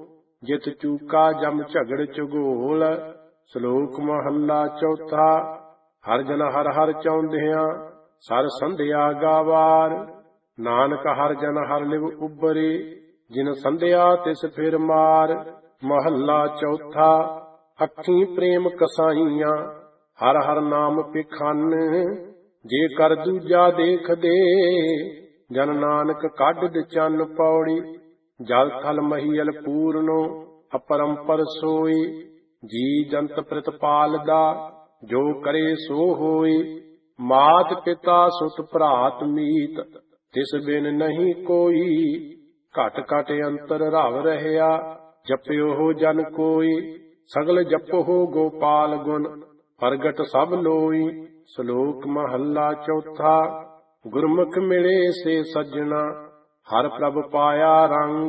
ਜਿਤ ਚੂਕਾ ਜਮ ਝਗੜ ਚੁਗੋਲ। ਸ਼ਲੋਕ ਮਹੱਲਾ ਚੌਥਾ। ਹਰ ਜਨ ਹਰ ਹਰ ਚਾਹੁੰਦਿਆਂ, ਸਰ ਸੰਧਿਆ ਗਾਵਾਰ। ਨਾਨਕ ਹਰ ਜਨ ਹਰ ਲਿਵ ਉਬਰੇ, ਜਿਨ ਸੰਧਿਆ ਤਿਸ ਫਿਰ ਮਾਰ। ਮਹੱਲਾ ਚੌਥਾ। ਅੱਖੀਂ ਪ੍ਰੇਮ ਕਸਾਈਆਂ, ਹਰ ਹਰ ਨਾਮ ਪਿਖਾਨ। ਜੇ ਕਰ ਦੂਜਾ ਦੇਖਦੇ, ਜਨ ਨਾਨਕ ਕੱਢ ਚੰਨ। ਪੌੜੀ। ਜਲ ਥਲ ਮਹੀਲ ਪੂਰਨੋ, ਅਪਰੰਪਰ ਸੋਈ। ਜੀ ਜੰਤ ਪ੍ਰਤਪਾਲ ਦਾ, ਜੋ ਕਰੇ ਸੋ ਹੋਈ। ਮਾਤ ਪਿਤਾ ਸੁਤ ਭਰਾਤ ਮੀਤ, ਤਿਸ ਬਿਨ ਨਹੀਂ ਕੋਈ। ਘਟ ਘਟ ਅੰਤਰ ਰਵ ਰਹਿਆ, ਜਪਿਓ ਜਨ ਕੋਈ, ਸਗਲ ਜਪੋ ਗੋਪਾਲ ਗੁਣ, ਪ੍ਰਗਟ ਸਭ ਲੋਈ। ਸ਼ਲੋਕ ਮਹੱਲਾ ਚੌਥਾ। ਗੁਰਮੁਖ ਮਿਲੇ ਸੇ ਸੱਜਣਾ, ਹਰ ਪ੍ਰਭ ਪਾਇਆ ਰੰਗ।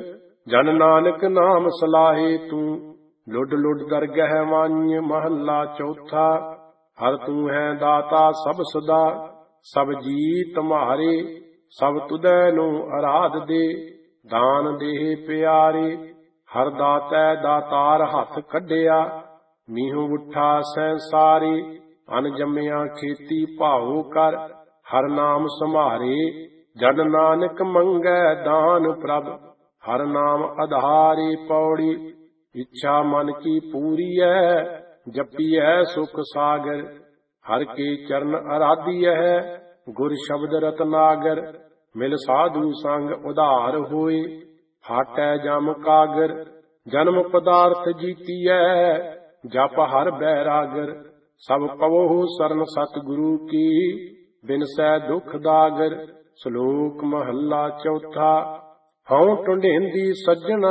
ਜਨ ਨਾਨਕ ਨਾਮ ਸਲਾਹੇ ਤੂੰ, ਲੁੱਡ ਲੁੱਡ ਦਰਗਹਿ ਵਾਂਝ। ਮਹੱਲਾ ਚੌਥਾ। ਹਰ ਤੂੰ ਹੈ ਦਾਤਾ ਸਭ ਸਦਾ, ਸਭ ਜੀ ਤੁਮਹਾਰੇ। ਸਭ ਤੁਧੈ ਨੂੰ ਅਰਾਧ ਦੇ, ਦਾਨ ਦੇਹ ਪਿਆਰੇ। ਹਰ ਦਾਤੈ ਦਾਤਾਰ ਹੱਥ ਕੱਢਿਆ, ਮੀਹੂ ਉੱਠਾ ਸੈਂਸਾਰੇ। ਅਨ ਜੰਮਿਆ ਖੇਤੀ ਭਾਉ ਕਰ, ਹਰ ਨਾਮ ਸੰਭਾਰੇ। ਜਨ ਨਾਨਕ ਮੰਗੈ ਦਾਨ ਪ੍ਰਭ, ਹਰ ਨਾਮ ਆਧਾਰੇ। ਪੌੜੀ। ਇੱਛਾ ਮਨ ਕੀ ਪੂਰੀਐ, ਜਪੀਐ ਸੁਖ ਸਾਗਰ। ਹਰ ਕੇ ਚਰਨ ਅਰਾਧੀਐ, ਗੁਰ ਸ਼ਬਦ ਰਤਨਾਗਰ। ਮਿਲ ਸਾਧੂ ਸੰਗ ਉਧਾਰ ਹੋਏ, ਹਾਟੈ ਜਮ ਕਾਗਰ। ਜਨਮ ਪਦਾਰਥ ਜੀਤੀਐ, ਜਪ ਹਰ ਬੈਰਾਗਰ। ਸਭ ਪਵਹੁ ਸਰਨ ਸਤਿਗੁਰੂ ਕੀ, ਬਿਨਸੈ ਦੁਖ ਦਾਗਰ। ਸ਼ਲੋਕ ਮਹੱਲਾ ਚੌਥਾ। ਹਉ ਟੁੰਡੇਂਦੀ ਸੱਜਣਾ,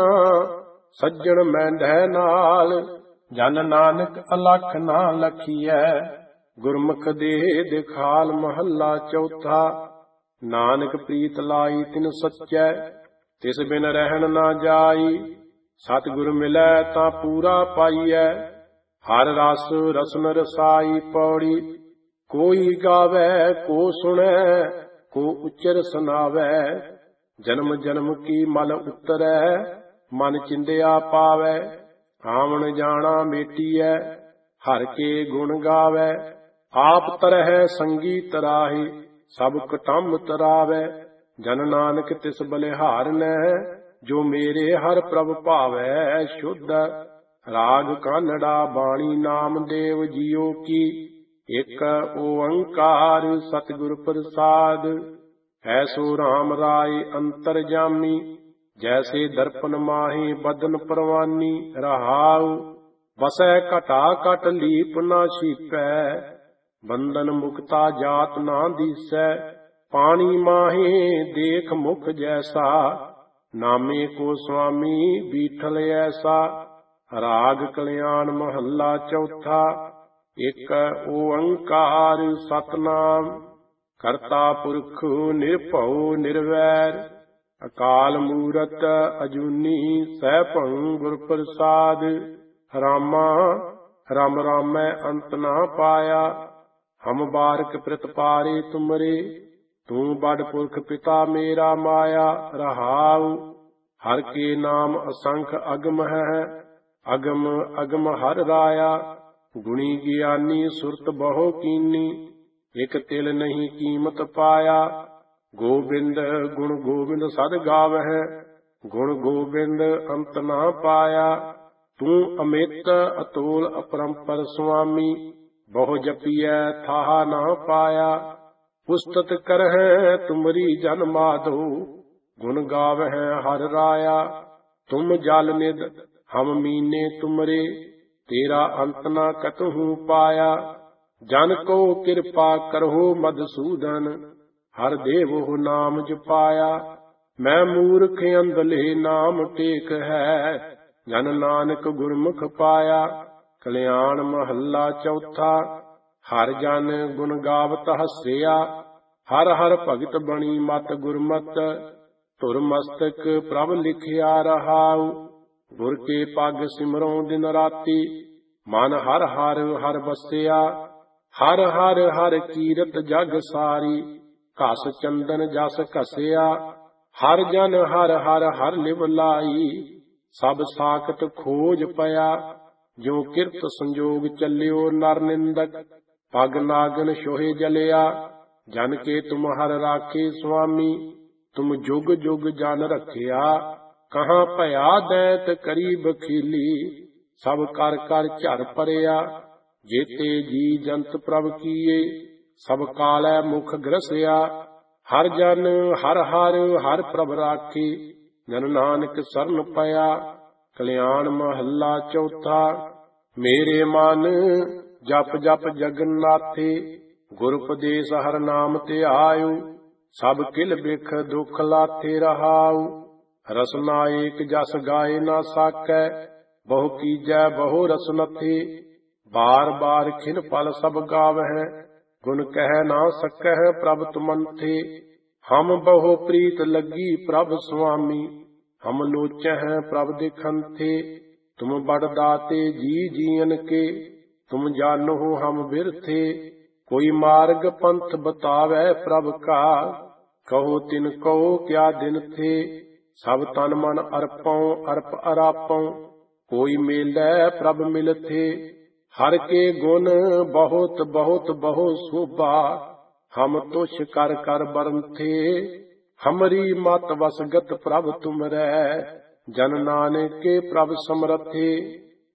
ਸੱਜਣ ਮੈਂਢੈ ਨਾਲ। ਜਨ ਨਾਨਕ ਅਲਖ ਨਾ ਲਖੀਐ, ਗੁਰਮੁਖ ਦੇਹ ਦਿਖਾਲ। ਮਹੱਲਾ ਚੌਥਾ। ਨਾਨਕ ਪ੍ਰੀਤ ਲਾਈ ਤਿਨ ਸੱਚੈ, ਤਿਸ ਬਿਨ ਰਹਿਣ ਨਾ ਜਾਈ। ਸਤਿਗੁਰ ਮਿਲੈ ਤਾਂ ਪੂਰਾ ਪਾਈਐ, ਹਰ ਰਸ ਰਸਨ ਰਸਾਈ। ਪੌੜੀ। ਕੋਈ ਗਾਵੈ ਕੋ ਸੁਣੈ, ਕੋ ਉਚਰ ਸੁਨਾਵੈ। ਜਨਮ ਜਨਮ ਕੀ ਮਲ ਉਤਰੈ, ਮਨ ਚਿੰਦਿਆ ਪਾਵੈ। ਆਵਣ ਜਾਣਾ ਮੇਟੀਐ, ਹਰ ਕੇ ਗੁਣ ਗਾਵੈ। ਆਪ ਤਰਹਿ ਸੰਗੀ ਤਰਾਹੇ, ਸਭ ਕੁਟੰਬ ਤਰਾਵੈ। ਜਨ ਨਾਨਕ ਤਿਸ ਬਲਿਹਾਰਨੈ, ਜੋ ਮੇਰੇ ਹਰ ਪ੍ਰਭ ਭਾਵੈ ਸ਼ੁੱਧ। ਰਾਗ ਕਾਨੜਾ ਬਾਣੀ ਨਾਮਦੇਵ ਜੀਓ ਕੀ, ਇਕ ਓੰਕਾਰ ਸਤਿਗੁਰ ਪ੍ਰਸਾਦ। ਐਸੋ ਰਾਮ ਰਾਏ ਅੰਤਰਜਾਮੀ, ਜੈਸੇ ਦਰਪਨ ਮਾਹੇ ਬਦਨ ਪਰਵਾਨੀ। ਰਹਾਉ। ਬਸੈ ਘਟਾ ਘਟ ਲੀਪ ਨਾ ਛੀਪੈ, ਬੰਧਨ ਮੁਕਤਾ ਜਾਤ ਨਾ ਦੀਸੈ। ਪਾਣੀ ਮਾਹੇ ਦੇਖ ਮੁਖ ਜੈਸਾ, ਨਾਮੇ ਕੋ ਸੁਆਮੀ ਬੀਠਲ ਐਸਾ। ਰਾਗ ਕਲਿਆਣ ਮਹੱਲਾ ਚੌਥਾ। ਇਕ ਓੰਕਾਰ ਸਤਨਾਮ, ਕਰਤਾ ਪੁਰਖ ਨਿਰਭਉ ਨਿਰਵੈਰ। ਅਕਾਲ ਮੂਰਤ ਅਜੂਨੀ, ਸੈਭੰ ਗੁਰ ਪ੍ਰਸਾਦ। ਰਾਮਾ ਰਾਮ ਰਾਮੈ ਅੰਤ ਨਾ ਪਾਇਆ, ਹਮ ਬਾਰਕ ਪ੍ਰਤਪਾਰੇ ਤੁਮਰੇ। ਤੂੰ ਬੜ ਪੁਰਖ ਪਿਤਾ ਮੇਰਾ ਮਾਇਆ। ਰਹਾਉ। ਹਰ ਕੇ ਨਾਮ ਅਸੰਖ ਅਗਮ ਹੈ, ਅਗਮ ਅਗਮ ਹਰ ਰਾਇਆ। ਗੁਣੀ ਗਿਆਨੀ ਸੁਰਤ ਬਹੁ ਕੀਨੀ, ਇਕ ਤਿਲ ਨਹੀਂ ਕੀਮਤ ਪਾਇਆ। ਗੋਬਿੰਦ ਗੁਣ ਗੋਬਿੰਦ ਸਦ ਗਾਵਹਿ, ਗੁਣ ਗੋਬਿੰਦ ਅੰਤ ਨਾ ਪਾਇਆ। ਤੂੰ ਅਮਿਤ ਅਤੋਲ ਅਪਰੰਪਰ ਸੁਆਮੀ, ਬਹੁ ਜਪੀਐ ਥਾਹ ਨਾ ਪਾਇਆ। ਉਸਤਤ ਕਰਹਿ ਤੁਮਰੀ ਜਨ ਮਾਧੋ, ਗੁਣ ਗਾਵਹਿ ਹਰ ਰਾਇਆ। ਤੁਮ ਜਲ ਨਿਧ ਹਮ ਮੀਨੇ ਤੁਮਰੇ, ਤੇਰਾ ਅੰਤ ਨਾ ਕਤਹੂ ਪਾਇਆ। ਜਨ ਕੋ ਕਿਰਪਾ ਕਰਹੁ ਮਧਸੂਦਨ, ਹਰ ਦੇਵੋ ਨਾਮ ਜਪਾਇਆ। ਮੈਂ ਮੂਰਖ ਅੰਧਲੇ ਨਾਮ ਟੇਕ ਹੈ, ਜਨ ਨਾਨਕ ਗੁਰਮੁਖ ਪਾਇਆ। ਕਲਿਆਣ ਮਹੱਲਾ ਚੌਥਾ। ਹਰ ਜਨ ਗੁਣ ਗਾਵਤ ਹੱਸਿਆ, ਹਰ ਹਰ ਭਗਤ ਬਣੀ ਮਤ ਗੁਰਮਤ। ਧੁਰ ਮਸਤਕ ਪ੍ਰਭ ਲਿਖਿਆ ਰਹਾਉ, ਗੁਰ ਕੇ ਪਗ ਸਿਮਰੋਂ ਦਿਨ ਰਾਤੀ। ਮਨ ਹਰ ਹਰ ਹਰ ਵਸਿਆ, ਹਰ ਹਰ ਹਰ ਕੀਰਤ ਜਗ ਸਾਰੀ। ਘਸ ਚੰਦਨ ਜਸ ਘਸਿਆ, ਹਰ ਜਨ ਹਰ ਹਰ ਹਰ ਲਿਵ ਲਾਈ। ਸਭ ਸਾਖਤ ਖੋਜ ਪਿਆ, ਜੋ ਕਿਰਤ ਸੰਜੋਗ ਚੱਲਿਓ ਨਰ ਨਿੰਦਕ। ਪਗ ਨਾਗਨ ਛੋਹੇ ਜਲਿਆ, ਜਨ ਕੇ ਤੁਮ ਹਰ ਰਾਖੇ ਸੁਆਮੀ। ਤੁਮ ਜੁਗ ਜੁਗ ਜਨ ਰੱਖਿਆ, ਕਹਾਂ ਭਇਆ ਦੈਂਤ ਕਰੀ ਬਖੀਲੀ। ਸਭ ਕਰ ਕਰ ਝਰ ਪਰਿਆ, ਜੇਤੇ ਜੀ ਜੰਤ ਪ੍ਰਭ ਕੀਏ। ਸਭ ਕਾਲੈ ਮੁਖ ਗ੍ਰਸਿਆ, ਹਰ ਜਨ ਹਰ ਹਰ ਹਰ ਪ੍ਰਭ ਰਾਖੇ। ਜਨ ਨਾਨਕ ਸਰਨ ਪਿਆ। ਕਲਿਆਣ ਮਹੱਲਾ ਚੌਥਾ। ਮੇਰੇ ਮਨ ਜਪ ਜਪ ਜਗਨਨਾਥੇ, ਗੁਰ ਉਪਦੇਸ ਹਰ ਨਾਮ ਧਿਆਇਓ। ਸਭ ਕਿਲ ਬਿਖ ਦੁਖ ਲਾਥੇ ਰਹਾਉ, ਰਸਨਾ ਏਕ ਜਸ ਗਾਏ ਨਾ ਸਾਕੈ, ਬਹੁ ਕੀਜੈ ਬਹੁ ਰਸਨਥੀ। ਬਾਰ ਬਾਰ ਖਿਨ ਪਲ ਸਭ ਗਾਵਹਿ, ਗੁਣ ਕਹਿ ਨਾ ਸਕਹਿ ਪ੍ਰਭ ਤੁਮੰਥੇ। ਹਮ ਬਹੁ ਪ੍ਰੀਤ ਲੱਗੀ ਪ੍ਰਭ ਸੁਆਮੀ, ਹਮ ਲੋਚਹਿ ਪ੍ਰਭ ਦਿਖੰਥੇ। ਤੁਮ ਬੜ ਦਾਤੇ ਜੀ ਜੀਅਨ ਕੇ, ਤੁਮ ਜਾਨਹੁ ਹਮ ਬਿਰਥੇ। ਕੋਈ ਮਾਰਗ ਪੰਥ ਬਤਾਵੈ ਪ੍ਰਭ ਕਾ, ਕਹੋ ਤਿਨ ਕਉ ਕਿਆ ਦਿਨ ਥੇ। ਸਭ ਤਨ ਮਨ ਅਰਪਉ ਅਰਪ ਅਰਾਪਉ, ਕੋਈ ਮੇਲੈ ਪ੍ਰਭ ਮਿਲਥੇ। ਹਰ ਕੇ ਗੁਣ ਬਹੁਤ ਬਹੁਤ ਬਹੁ ਸੋਭਾ, ਹਮ ਤੁਛ ਕਰ ਕਰ ਬਰੰਥੇ। ਹਮਰੀ ਮਤ ਵਸਗਤ ਪ੍ਰਭ ਤੁਮਰੈ, ਜਨ ਨਾਨਕੇ ਪ੍ਰਭ ਸਮਰਥੇ।